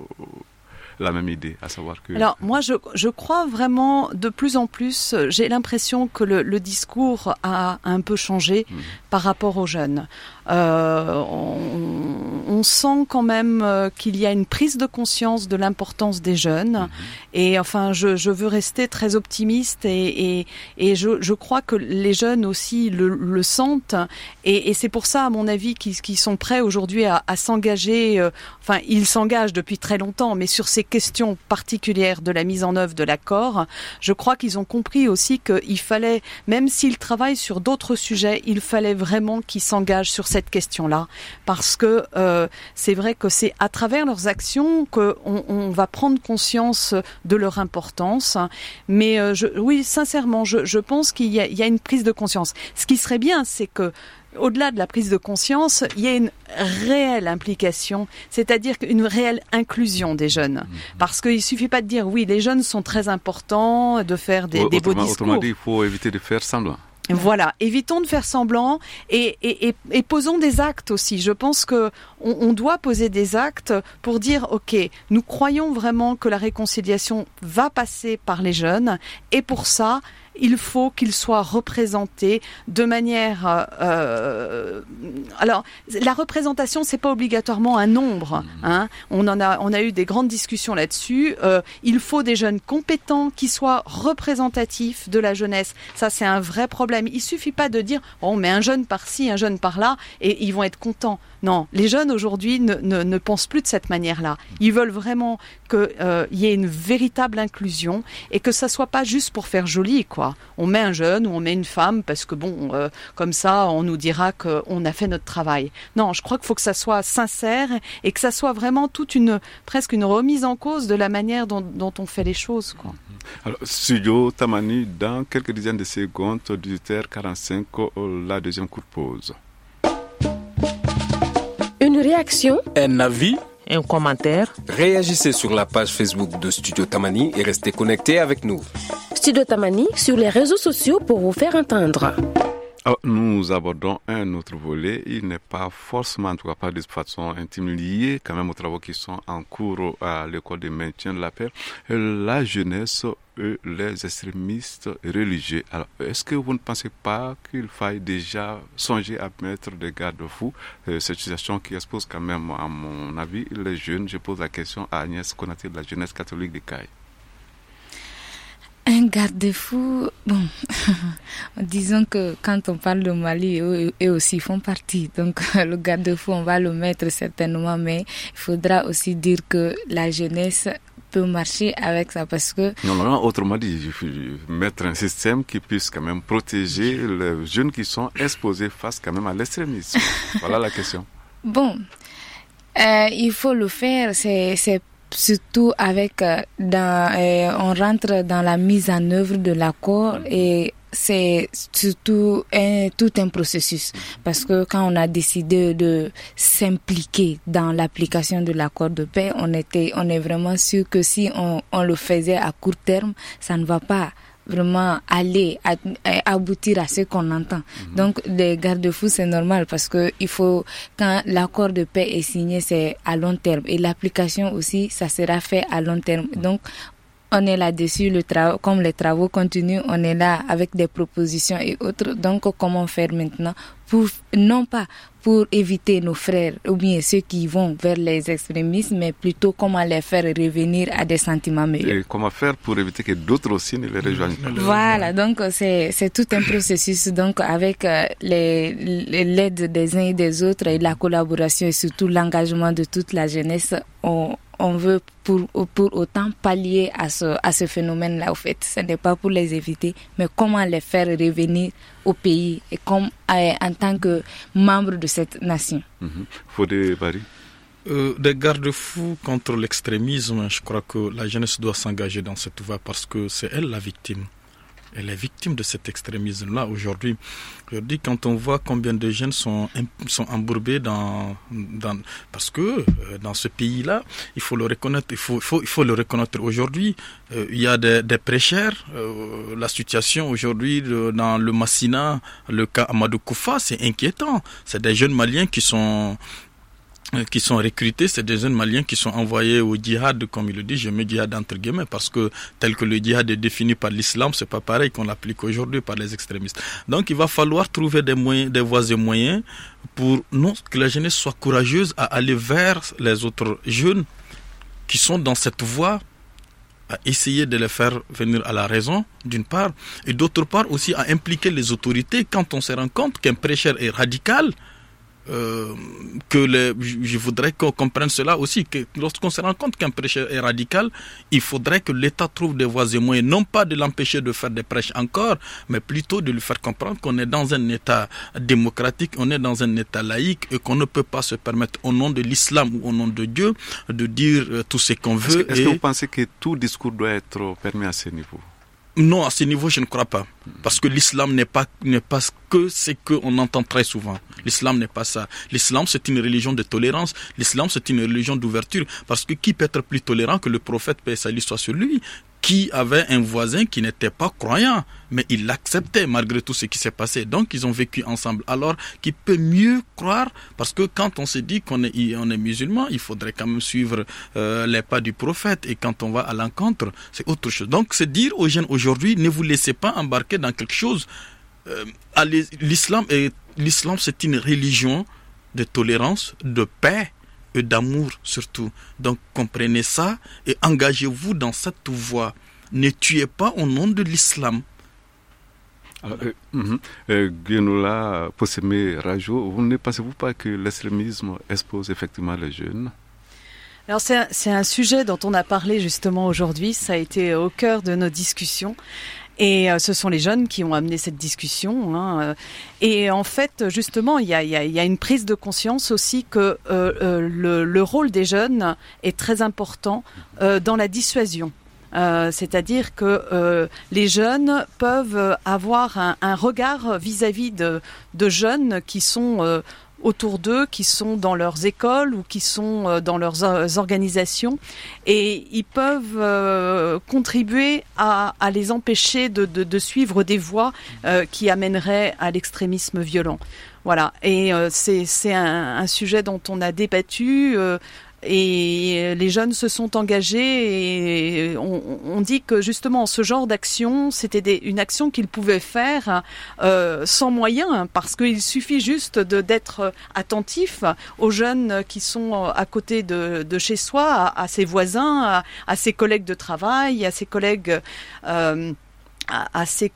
la même idée, à savoir que... Alors, moi, je, je crois vraiment, de plus en plus, j'ai l'impression que le, le discours a un peu changé mmh. par rapport aux jeunes. Euh, on, on sent quand même euh, qu'il y a une prise de conscience de l'importance des jeunes. Mmh. Et enfin, je, je veux rester très optimiste et, et, et je, je crois que les jeunes aussi le, le sentent. Et, et c'est pour ça, à mon avis, qu'ils, qu'ils sont prêts aujourd'hui à, à s'engager. Euh, enfin, ils s'engagent depuis très longtemps, mais sur ces questions particulières de la mise en œuvre de l'accord, je crois qu'ils ont compris aussi qu'il fallait, même s'ils travaillent sur d'autres sujets, il fallait vraiment qu'ils s'engagent sur cette question-là, parce que euh, c'est vrai que c'est à travers leurs actions qu'on on va prendre conscience de leur importance. Mais euh, je, oui, sincèrement, je, je pense qu'il y a, il y a une prise de conscience. Ce qui serait bien, c'est que au-delà de la prise de conscience, il y a une réelle implication, c'est-à-dire une réelle inclusion des jeunes. Parce qu'il ne suffit pas de dire, oui, les jeunes sont très importants, de faire des, des beaux discours. Autrement dit, il faut éviter de faire semblant. Voilà, évitons de faire semblant et, et, et, et posons des actes aussi. Je pense que on, on doit poser des actes pour dire, ok, nous croyons vraiment que la réconciliation va passer par les jeunes et pour ça, il faut qu'ils soient représentés de manière... Euh, alors, la représentation, c'est pas obligatoirement un nombre. Hein. On en a, on a eu des grandes discussions là-dessus. Euh, il faut des jeunes compétents qui soient représentatifs de la jeunesse. Ça, c'est un vrai problème. Il suffit pas de dire, oh, on met un jeune par-ci, un jeune par-là, et ils vont être contents. Non, les jeunes aujourd'hui ne, ne, ne pensent plus de cette manière-là. Ils veulent vraiment qu'il euh, y ait une véritable inclusion et que ça soit pas juste pour faire joli, quoi. On met un jeune ou on met une femme parce que bon, euh, comme ça, on nous dira qu'on a fait notre travail. Non, je crois qu'il faut que ça soit sincère et que ça soit vraiment toute une, presque une remise en cause de la manière dont, dont on fait les choses, quoi. Alors, Studio Tamani, dans quelques dizaines de secondes, dix-huit heures quarante-cinq, la deuxième courte pause. Une réaction, un avis, un commentaire. Réagissez sur la page Facebook de Studio Tamani et restez connectés avec nous. Studio Tamani sur les réseaux sociaux pour vous faire entendre. Alors, nous abordons un autre volet. Il n'est pas forcément, en tout cas pas de façon intime, lié quand même aux travaux qui sont en cours à l'école de maintien de la paix. La jeunesse et les extrémistes religieux. Alors, est-ce que vous ne pensez pas qu'il faille déjà songer à mettre des garde-fous, euh, cette situation qui expose quand même, à mon avis, les jeunes? Je pose la question à Agnès Konaté de la jeunesse catholique de Caille. Un garde-fou, bon, disons que quand on parle de Mali, eux, eux aussi font partie. Donc le garde-fou, on va le mettre certainement, mais il faudra aussi dire que la jeunesse peut marcher avec ça parce que... Non, non, non, autrement dit, il faut mettre un système qui puisse quand même protéger les jeunes qui sont exposés face quand même à l'extrémisme. Voilà la question. Bon, euh, il faut le faire, c'est... c'est surtout avec euh, dans, euh, on rentre dans la mise en œuvre de l'accord et c'est surtout un, tout un processus parce que quand on a décidé de s'impliquer dans l'application de l'accord de paix, on était on est vraiment sûr que si on, on le faisait à court terme, ça ne va pas vraiment aller à, à aboutir à ce qu'on entend. Mm-hmm. Donc les garde-fous, c'est normal parce que il faut, quand l'accord de paix est signé, c'est à long terme et l'application aussi, ça sera fait à long terme. Donc on est là-dessus, le tra- comme les travaux continuent, on est là avec des propositions et autres. Donc comment faire maintenant pour, non pas pour éviter nos frères ou bien ceux qui vont vers les extrémismes, mais plutôt comment les faire revenir à des sentiments meilleurs. Et comment faire pour éviter que d'autres aussi ne les rejoignent pas. Voilà, donc c'est, c'est tout un processus. Donc avec euh, les, les, l'aide des uns et des autres et la collaboration et surtout l'engagement de toute la jeunesse, on on veut pour, pour autant pallier à ce, à ce phénomène-là, au fait. Ce n'est pas pour les éviter, mais comment les faire revenir au pays et comme, euh, en tant que membre de cette nation. Mm-hmm. Fodé Barry. Euh, des garde-fous contre l'extrémisme, je crois que la jeunesse doit s'engager dans cette voie parce que c'est elle la victime. Elle est victime de cet extrémisme-là aujourd'hui. Aujourd'hui, quand on voit combien de jeunes sont, sont embourbés dans, dans, parce que euh, dans ce pays-là, il faut le reconnaître, il faut, il faut, il faut le reconnaître aujourd'hui. Euh, il y a des, des prêcheurs. Euh, la situation aujourd'hui de, dans le Massina, le cas Amadou Koufa, c'est inquiétant. C'est des jeunes Maliens qui sont qui sont recrutés, c'est des jeunes Maliens qui sont envoyés au djihad, comme il le dit, je mets djihad entre guillemets, parce que tel que le djihad est défini par l'islam, c'est pas pareil qu'on l'applique aujourd'hui par les extrémistes. Donc il va falloir trouver des moyens, des voies et moyens pour non, que la jeunesse soit courageuse à aller vers les autres jeunes qui sont dans cette voie, à essayer de les faire venir à la raison, d'une part, et d'autre part aussi à impliquer les autorités quand on se rend compte qu'un prêcheur est radical. Euh, que les, je voudrais qu'on comprenne cela aussi, que lorsqu'on se rend compte qu'un prêcheur est radical, il faudrait que l'État trouve des voies et moyens, non pas de l'empêcher de faire des prêches encore, mais plutôt de lui faire comprendre qu'on est dans un État démocratique, on est dans un État laïque et qu'on ne peut pas se permettre au nom de l'islam ou au nom de Dieu de dire euh, tout ce qu'on veut. Est-ce, que, est-ce et... que vous pensez que tout discours doit être permis à ce niveau? Non, à ce niveau, je ne crois pas. Parce que l'islam n'est pas, n'est pas que ce qu'on entend très souvent. L'islam n'est pas ça. L'islam, c'est une religion de tolérance. L'islam, c'est une religion d'ouverture. Parce que qui peut être plus tolérant que le prophète, paix et salut soit sur lui, qui avait un voisin qui n'était pas croyant, mais il l'acceptait malgré tout ce qui s'est passé. Donc, ils ont vécu ensemble. Alors, qui peut mieux croire? Parce que quand on se dit qu'on est, on est musulman, il faudrait quand même suivre euh, les pas du prophète. Et quand on va à l'encontre, c'est autre chose. Donc, c'est dire aux jeunes aujourd'hui, ne vous laissez pas embarquer dans quelque chose. Euh, allez, l'islam, est, l'islam, c'est une religion de tolérance, de paix et d'amour surtout. Donc comprenez ça et engagez-vous dans cette voie. Ne tuez pas au nom de l'islam. Alors, euh, mm-hmm. euh, Guenoula Posseme Rajo, vous ne pensez-vous pas que l'extrémisme expose effectivement les jeunes? Alors c'est un, c'est un sujet dont on a parlé justement aujourd'hui, ça a été au cœur de nos discussions. Et euh, ce sont les jeunes qui ont amené cette discussion. Hein. Et en fait, justement, il y a, y a, y a une prise de conscience aussi que euh, euh, le, le rôle des jeunes est très important euh, dans la dissuasion. Euh, c'est-à-dire que euh, les jeunes peuvent avoir un, un regard vis-à-vis de, de jeunes qui sont... Euh, autour d'eux, qui sont dans leurs écoles ou qui sont euh, dans leurs euh, organisations, et ils peuvent euh, contribuer à, à les empêcher de, de, de suivre des voies euh, qui amèneraient à l'extrémisme violent. Voilà, et euh, c'est, c'est un, un sujet dont on a débattu. Euh, Et les jeunes se sont engagés et on, on dit que justement ce genre d'action, c'était des, une action qu'ils pouvaient faire euh, sans moyens, parce qu'il suffit juste de, d'être attentif aux jeunes qui sont à côté de, de chez soi, à, à ses voisins, à, à ses collègues de travail, à ses collègues... Euh, à ses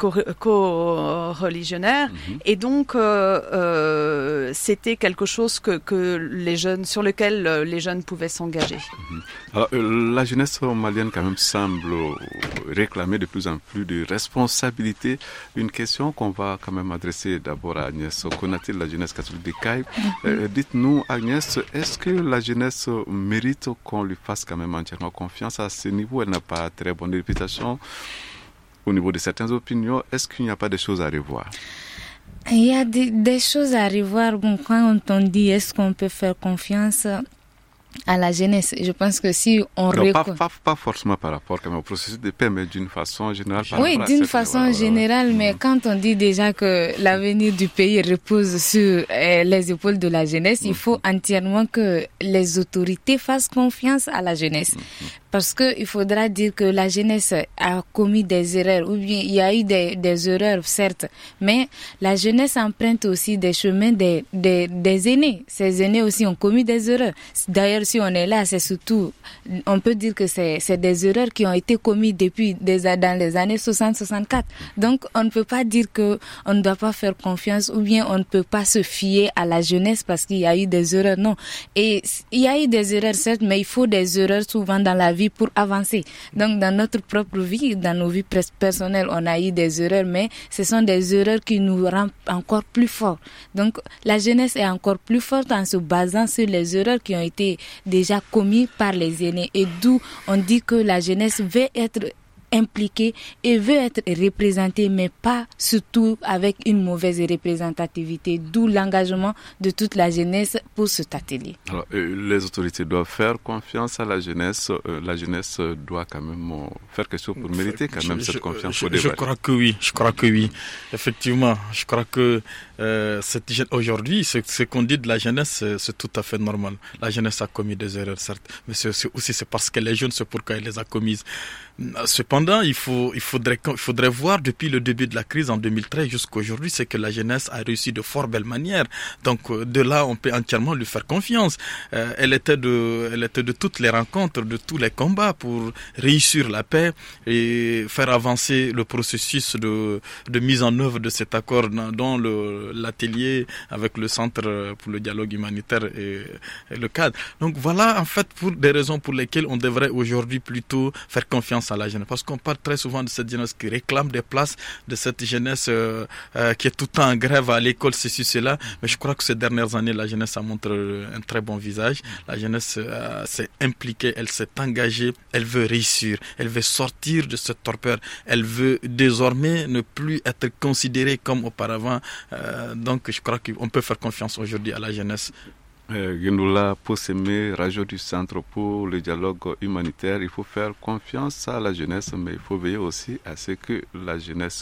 co-religionnaires, mm-hmm. et donc euh, euh, c'était quelque chose que, que les jeunes, sur lequel les jeunes pouvaient s'engager. Mm-hmm. Alors, euh, la jeunesse malienne quand même semble réclamer de plus en plus de responsabilités. Une question qu'on va quand même adresser d'abord à Agnès Konaté, la jeunesse catholique de Caille. Mm-hmm. Euh, dites-nous, Agnès, est-ce que la jeunesse mérite qu'on lui fasse quand même entièrement confiance à ce niveau? Elle n'a pas très bonne réputation au niveau de certaines opinions. Est-ce qu'il n'y a pas de choses à revoir? Il y a des, des choses à revoir. Bon, quand on dit est-ce qu'on peut faire confiance à la jeunesse, je pense que si on non, reco... pas, pas, pas forcément par rapport au processus de paix, mais d'une façon générale. Par oui, d'une façon voilà, générale, voilà. Mais mmh. quand on dit déjà que l'avenir du pays repose sur euh, les épaules de la jeunesse, mmh. il faut entièrement que les autorités fassent confiance à la jeunesse. Mmh. Parce que il faudra dire que la jeunesse a commis des erreurs, ou bien il y a eu des, des erreurs, certes, mais la jeunesse emprunte aussi des chemins des, des, des aînés. Ces aînés aussi ont commis des erreurs. D'ailleurs, si on est là, c'est surtout, on peut dire que c'est, c'est des erreurs qui ont été commises depuis des, dans les années soixante soixante-quatre. Donc, on ne peut pas dire que on ne doit pas faire confiance, ou bien on ne peut pas se fier à la jeunesse parce qu'il y a eu des erreurs. Non. Et il y a eu des erreurs, certes, mais il faut des erreurs souvent dans la vie pour avancer. Donc, dans notre propre vie, dans nos vies personnelles, on a eu des erreurs, mais ce sont des erreurs qui nous rendent encore plus forts. Donc, la jeunesse est encore plus forte en se basant sur les erreurs qui ont été déjà commises par les aînés. Et d'où on dit que la jeunesse veut être impliquée et veut être représentée, mais pas surtout avec une mauvaise représentativité, d'où l'engagement de toute la jeunesse pour cet atelier. Alors, euh, les autorités doivent faire confiance à la jeunesse. Euh, la jeunesse doit quand même euh, faire quelque chose pour mériter quand même je, cette confiance. Je, je, je crois que oui, je crois que oui. Effectivement, je crois que euh, cette, aujourd'hui, ce, ce qu'on dit de la jeunesse, c'est, c'est tout à fait normal. La jeunesse a commis des erreurs, certes, mais c'est, c'est aussi c'est parce qu'elle est jeune, c'est pourquoi elle les a commises. Cependant, il faut, il faudrait, il faudrait voir depuis le début de la crise en deux mille treize jusqu'à aujourd'hui, c'est que la jeunesse a réussi de fort belle manière. Donc, de là, on peut entièrement lui faire confiance. Euh, elle était de, elle était de toutes les rencontres, de tous les combats pour réussir la paix et faire avancer le processus de, de mise en œuvre de cet accord dans, dans le, l'atelier avec le Centre pour le dialogue humanitaire et, et le cadre. Donc, voilà, en fait, pour des raisons pour lesquelles on devrait aujourd'hui plutôt faire confiance à la jeunesse, parce qu'on parle très souvent de cette jeunesse qui réclame des places, de cette jeunesse euh, euh, qui est tout le temps en grève à l'école, ceci, cela, mais je crois que ces dernières années, la jeunesse a montré un très bon visage. La jeunesse euh, s'est impliquée, elle s'est engagée, elle veut réussir, elle veut sortir de cette torpeur, elle veut désormais ne plus être considérée comme auparavant, euh, donc je crois qu'on peut faire confiance aujourd'hui à la jeunesse. Guendoula Possémé, radio du Centre pour le dialogue humanitaire, il faut faire confiance à la jeunesse, mais il faut veiller aussi à ce que la jeunesse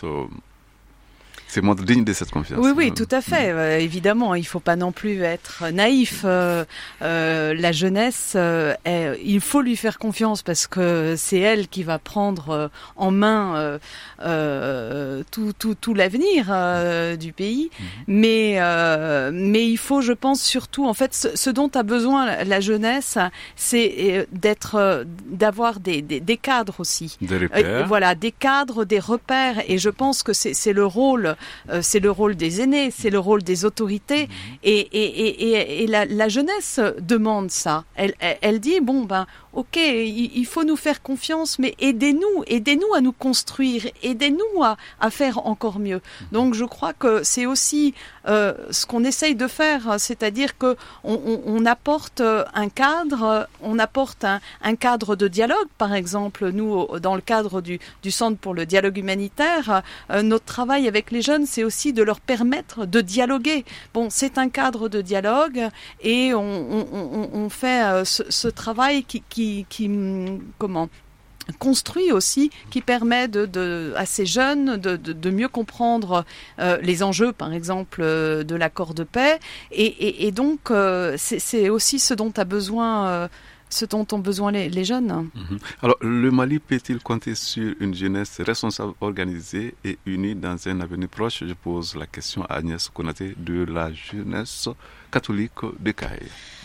se montre digne de cette confiance. Oui, oui, tout à fait. Mmh. Euh, évidemment, il ne faut pas non plus être naïf. Euh, euh, la jeunesse, euh, est, il faut lui faire confiance parce que c'est elle qui va prendre euh, en main euh, euh, tout, tout, tout l'avenir euh, du pays. Mmh. Mais, euh, mais il faut, je pense, surtout, en fait, ce, ce dont a besoin la, la jeunesse, c'est d'être, d'avoir des, des, des cadres aussi. Des repères. Euh, voilà, des cadres, des repères. Et je pense que c'est, c'est le rôle Euh, c'est le rôle des aînés, c'est le rôle des autorités, mmh. et, et, et, et, et la, la jeunesse demande ça. Elle, elle, elle dit bon ben ok, il, il faut nous faire confiance, mais aidez-nous, aidez-nous à nous construire, aidez-nous à, à faire encore mieux. Donc je crois que c'est aussi euh, ce qu'on essaye de faire, c'est-à-dire que on, on, on apporte un cadre, on apporte un, un cadre de dialogue, par exemple, nous, dans le cadre du, du Centre pour le dialogue humanitaire, euh, notre travail avec les jeunes, c'est aussi de leur permettre de dialoguer. Bon, c'est un cadre de dialogue et on, on, on, on fait euh, ce, ce travail qui, qui, qui comment construit aussi, qui permet de, de, à ces jeunes de, de, de mieux comprendre euh, les enjeux, par exemple, euh, de l'accord de paix. Et, et, et donc, euh, c'est, c'est aussi ce dont a besoin, euh, ce dont ont besoin les, les jeunes. Mm-hmm. Alors, le Mali peut-il compter sur une jeunesse responsable, organisée et unie dans un avenir proche? Je pose la question à Agnès Konaté de la jeunesse catholique de Cahé.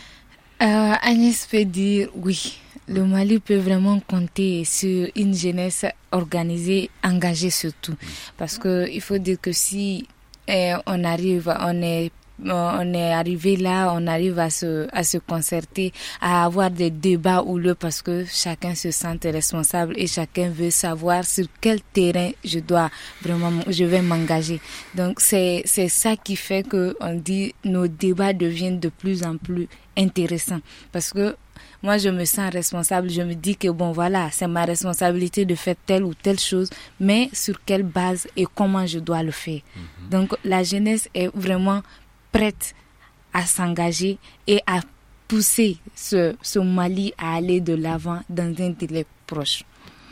Euh, Agnès peut dire oui. Le Mali peut vraiment compter sur une jeunesse organisée, engagée surtout. Parce que il faut dire que si eh, on arrive, on est on est arrivé là, on arrive à se, à se concerter, à avoir des débats houleux parce que chacun se sent responsable et chacun veut savoir sur quel terrain je dois vraiment, je vais m'engager. Donc c'est, c'est ça qui fait que on dit nos débats deviennent de plus en plus intéressants parce que moi, je me sens responsable. Je me dis que bon, voilà, c'est ma responsabilité de faire telle ou telle chose, mais sur quelle base et comment je dois le faire. Mm-hmm. Donc, la jeunesse est vraiment prête à s'engager et à pousser ce, ce Mali à aller de l'avant dans un délai proche.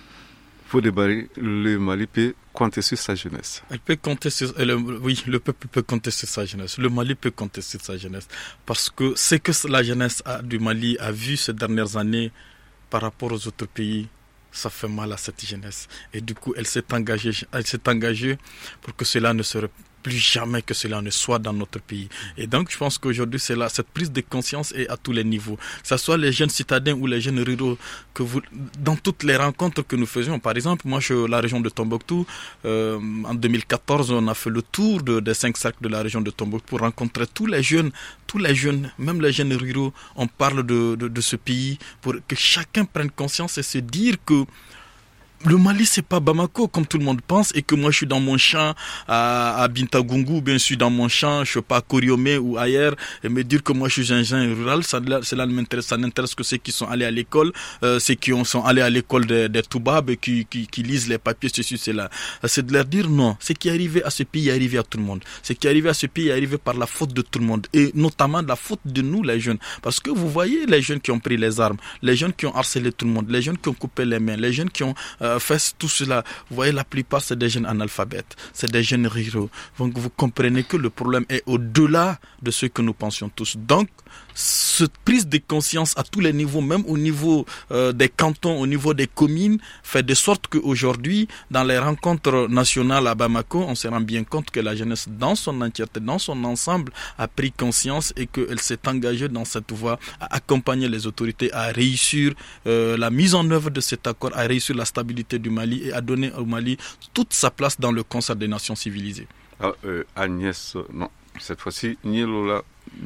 Fodé Barry, le Mali peut compter sur sa jeunesse. Elle peut compter sur, elle, oui, le peuple peut compter sur sa jeunesse. Le Mali peut compter sur sa jeunesse. Parce que ce que la jeunesse a, du Mali a vu ces dernières années par rapport aux autres pays, ça fait mal à cette jeunesse. Et du coup, elle s'est engagée, elle s'est engagée pour que cela ne se plus jamais que cela ne soit dans notre pays. Et donc, je pense qu'aujourd'hui, c'est là, cette prise de conscience est à tous les niveaux. Que ce soit les jeunes citadins ou les jeunes ruraux, que vous, dans toutes les rencontres que nous faisions, par exemple, moi, je, la région de Tombouctou, euh, en deux mille quatorze, on a fait le tour de, des cinq cercles de la région de Tombouctou pour rencontrer tous les jeunes, tous les jeunes, même les jeunes ruraux. On parle de, de, de ce pays pour que chacun prenne conscience et se dire que le Mali, c'est pas Bamako, comme tout le monde pense, et que moi, je suis dans mon champ à, à Bintagungu, bien sûr, dans mon champ, je suis pas à Koriomé ou ailleurs, et me dire que moi, je suis un jeune rural, ça, cela ne m'intéresse, ça n'intéresse que ceux qui sont allés à l'école, euh, ceux qui ont, sont allés à l'école des de Toubab et qui, qui, qui lisent les papiers, ceci, cela. C'est de leur dire non. Ce qui est arrivé à ce pays est arrivé à tout le monde. Ce qui est arrivé à ce pays est arrivé par la faute de tout le monde, et notamment la faute de nous, les jeunes. Parce que vous voyez les jeunes qui ont pris les armes, les jeunes qui ont harcelé tout le monde, les jeunes qui ont coupé les mains, les jeunes qui ont euh, fait tout cela. Vous voyez, la plupart, c'est des jeunes analphabètes, c'est des jeunes ruraux. Donc, vous comprenez que le problème est au-delà de ce que nous pensions tous. Donc, cette prise de conscience à tous les niveaux, même au niveau euh, des cantons, au niveau des communes, fait de sorte qu'aujourd'hui, dans les rencontres nationales à Bamako, on se rend bien compte que la jeunesse, dans son entièreté, dans son ensemble, a pris conscience et qu'elle s'est engagée dans cette voie à accompagner les autorités à réussir euh, la mise en œuvre de cet accord, à réussir la stabilité du Mali et à donner au Mali toute sa place dans le concert des nations civilisées. Ah, euh, Agnès, non, cette fois-ci, Nielola.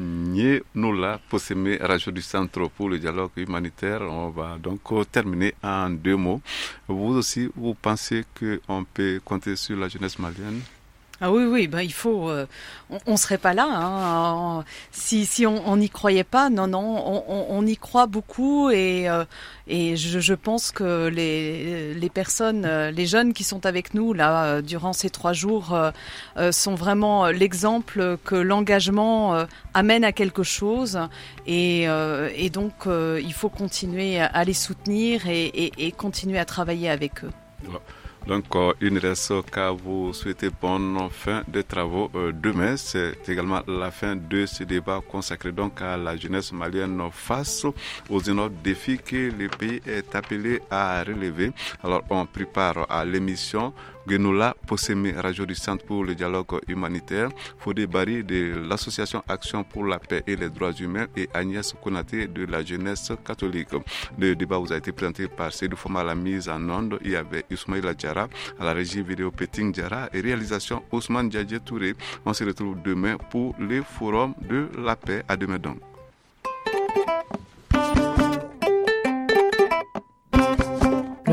Nienola Possemé, radio du Centre pour le dialogue humanitaire. On va donc terminer en deux mots. Vous aussi, vous pensez qu'on peut compter sur la jeunesse malienne? Ah oui, oui, ben il faut. Euh, on ne serait pas là hein, si si on n'y croyait pas. Non, non, on, on, on y croit beaucoup et euh, et je, je pense que les les personnes, les jeunes qui sont avec nous là durant ces trois jours euh, sont vraiment l'exemple que l'engagement euh, amène à quelque chose et euh, et donc euh, il faut continuer à les soutenir et, et, et continuer à travailler avec eux. Ouais. Donc, euh, il ne reste qu'à vous souhaiter bonne fin des travaux. Euh, demain, c'est également la fin de ce débat consacré donc à la jeunesse malienne face aux énormes défis que le pays est appelé à relever. Alors, on prépare à l'émission Nienola Possemé, radio du Centre pour le dialogue humanitaire, Fodé Barry de l'association Action pour la paix et les droits humains et Agnès Konaté de la jeunesse catholique. Le débat vous a été présenté par Seydou Foma à la mise en onde. Il y avait Ismaïla Diarra à la régie vidéo Peting Diarra et réalisation Ousmane Diadje Touré. On se retrouve demain pour le forum de la paix. À demain donc.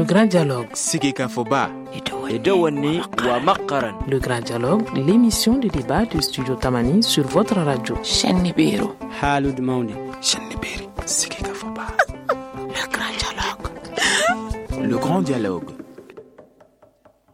Le grand dialogue. Sigi Kafoba. Edouani wa Makaran. Le grand dialogue, l'émission de débat du studio Tamani sur votre radio. Shenibiro. Halud Mauni. Shenibiri. Sigi Kafoba. Le grand dialogue. Le grand dialogue.